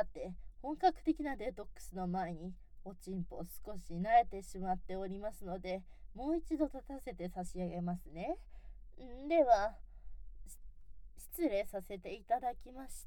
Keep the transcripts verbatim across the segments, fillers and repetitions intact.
さて、本格的なデトックスの前におちんぽを少し慣れてしまっておりますので、もう一度立たせて差し上げますね。んでは、失礼させていただきまして、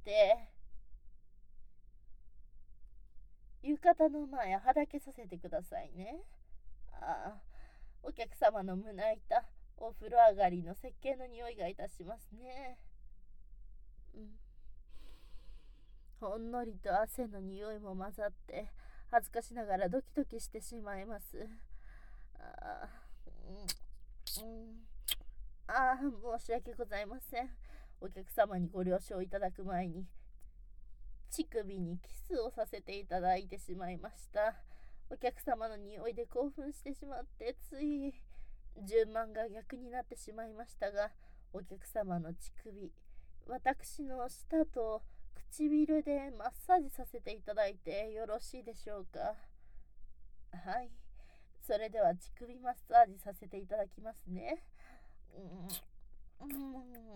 浴衣の前はだけさせてくださいね。ああ、お客様の胸板、お風呂上がりの石鹸の匂いがいたしますね。うん、ほんのりと汗の匂いも混ざって、恥ずかしながらドキドキしてしまいます。ああ、うん、うん、ああ、申し訳ございません。お客様にご了承いただく前に、乳首にキスをさせていただいてしまいました。お客様の匂いで興奮してしまって、つい順番が逆になってしまいましたが、お客様の乳首、私の舌と唇でマッサージさせていただいてよろしいでしょうか。はい、それでは乳首マッサージさせていただきますね。うん、うん、うん、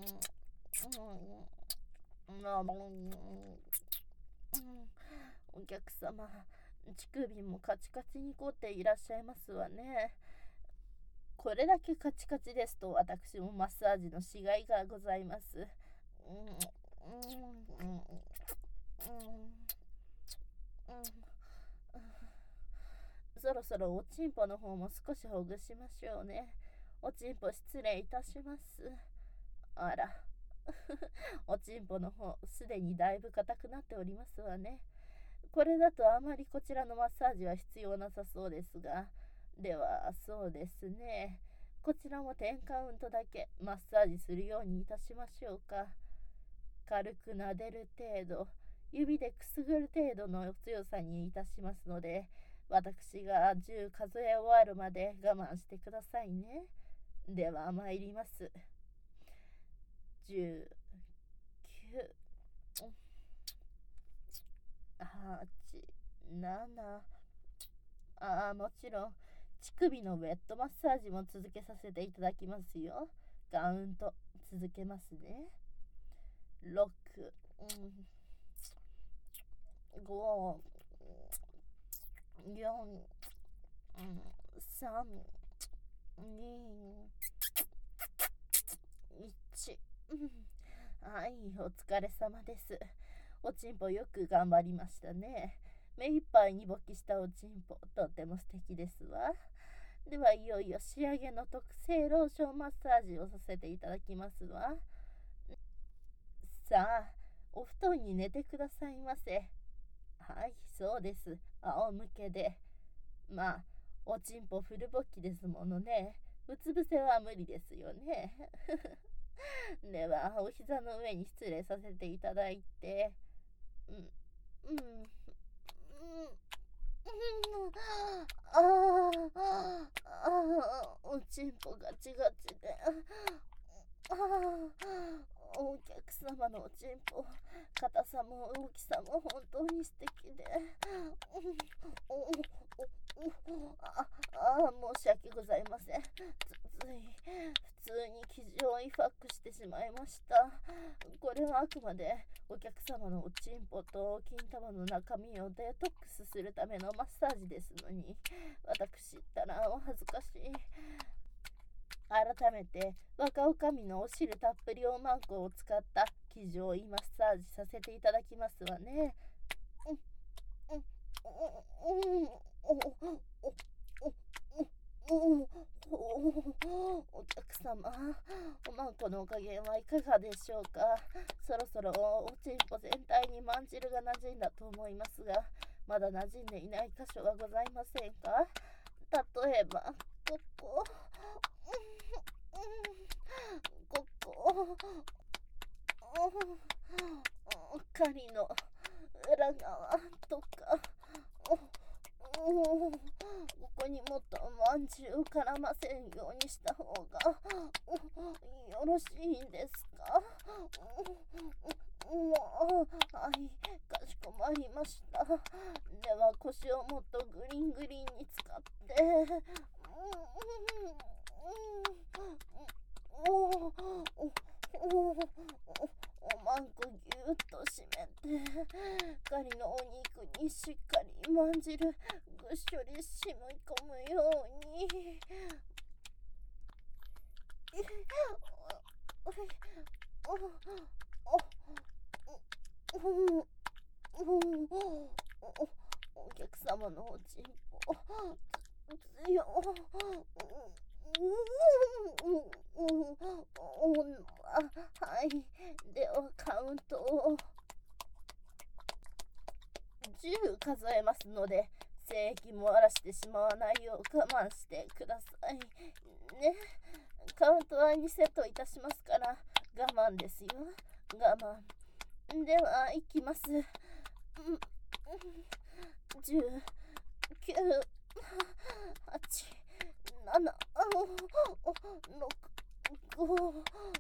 お客様、乳首もカチカチに凍っていらっしゃいますわね。これだけカチカチですと私もマッサージのしがいがございます。そろそろおちんぽの方も少しほぐしましょうね。おちんぽ失礼いたします。あらおちんぽの方すでにだいぶ硬くなっておりますわね。これだとあまりこちらのマッサージは必要なさそうですが、ではそうですね、こちらもじゅうカウントだけマッサージするようにいたしましょうか。軽く撫でる程度、指でくすぐる程度の強さにいたしますので、私がじゅう数え終わるまで我慢してくださいね。では参ります。じゅう、きゅう、はち、なな、ああ、もちろん乳首のウェットマッサージも続けさせていただきますよ。カウント続けますね。ろく、ご、よん、さん、に、いち。はい、お疲れ様です。おちんぽよく頑張りましたね。目いっぱいに勃起したおちんぽ、とっても素敵ですわ。ではいよいよ仕上げの特製ローションマッサージをさせていただきますわ。さあ、お布団に寝てくださいませ。はい、そうです。仰向けで。まあ、おちんぽフル勃起ですものね。うつ伏せは無理ですよね。では、お膝の上に失礼させていただいて、うん、うん、うん、ああ、ああ、おちんぽガチガチで、ああ、お客様のおちんぽ、硬さも大きさも本当に素敵で、ああ、申し訳ございません。つつい、普通に生地をイファックしてしまいました。これはあくまでお客様のおちんぽと金玉の中身をデトックスするためのマッサージですのに、私ったらお恥ずかしい。改めて若女将のお汁たっぷりおまんこを使った生地をマッサージさせていただきますわね。お客様、おまんこのお加減はいかがでしょうか。そろそろおちんぽ全体にまんじるが馴染んだと思いますが、まだ馴染んでいない箇所はございませんか。例えばここ、ここ、狩りの裏側とか、ここにもっとまんじゅう絡ませんようにした方がよろしいんですか。はい、かしこまりました。では腰をもっとグリングリンに使っておまんこぎゅっと締めてかりのお肉にしっかりまんじるぐっしょりしみ込むように。お客様のおちんぽ強はい、ではカウントをじゅう数えますので、精液も荒らしてしまわないよう我慢してくださいね。カウントはにセットいたしますから我慢ですよ、我慢では。いきます。じゅう、きゅう、はち、なな、ろく、ご、よん、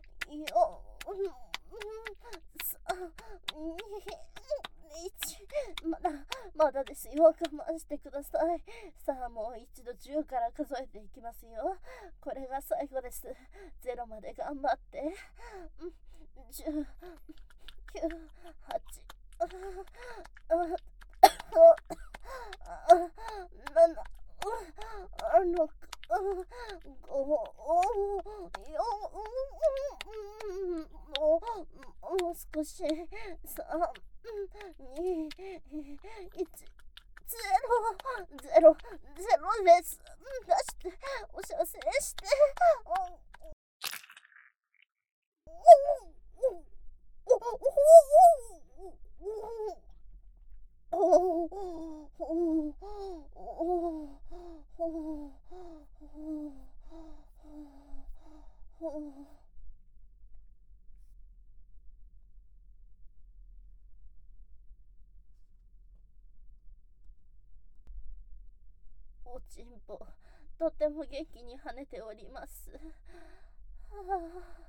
さん、に、いち。まだまだですよ、我慢してください。さあ、もう一度じゅうから数えていきますよ。これが最後です。ゼロまで頑張って。じゅう、きゅう、はち、なな、ろく、ご、よん、もう少し。さん、に、いち、ゼロ、ゼロ、ゼロです。出して、お知らせして。おちんぽ、とても元気に跳ねております。はあ、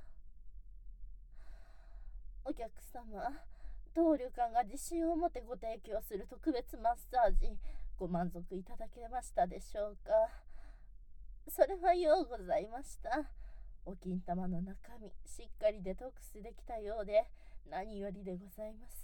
お客様、当旅館が自信を持ってご提供する特別マッサージ、ご満足いただけましたでしょうか。それはようございました。お金玉の中身、しっかりデトックスできたようで何よりでございます。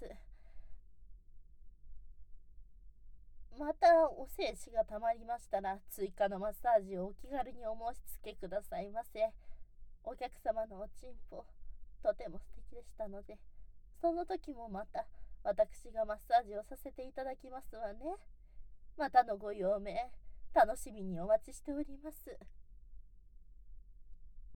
またお精子がたまりましたら追加のマッサージをお気軽にお申し付けくださいませ。お客様のおちんぽ、とても素敵でしたので、その時もまた私がマッサージをさせていただきますわね。またのご用命、楽しみにお待ちしております。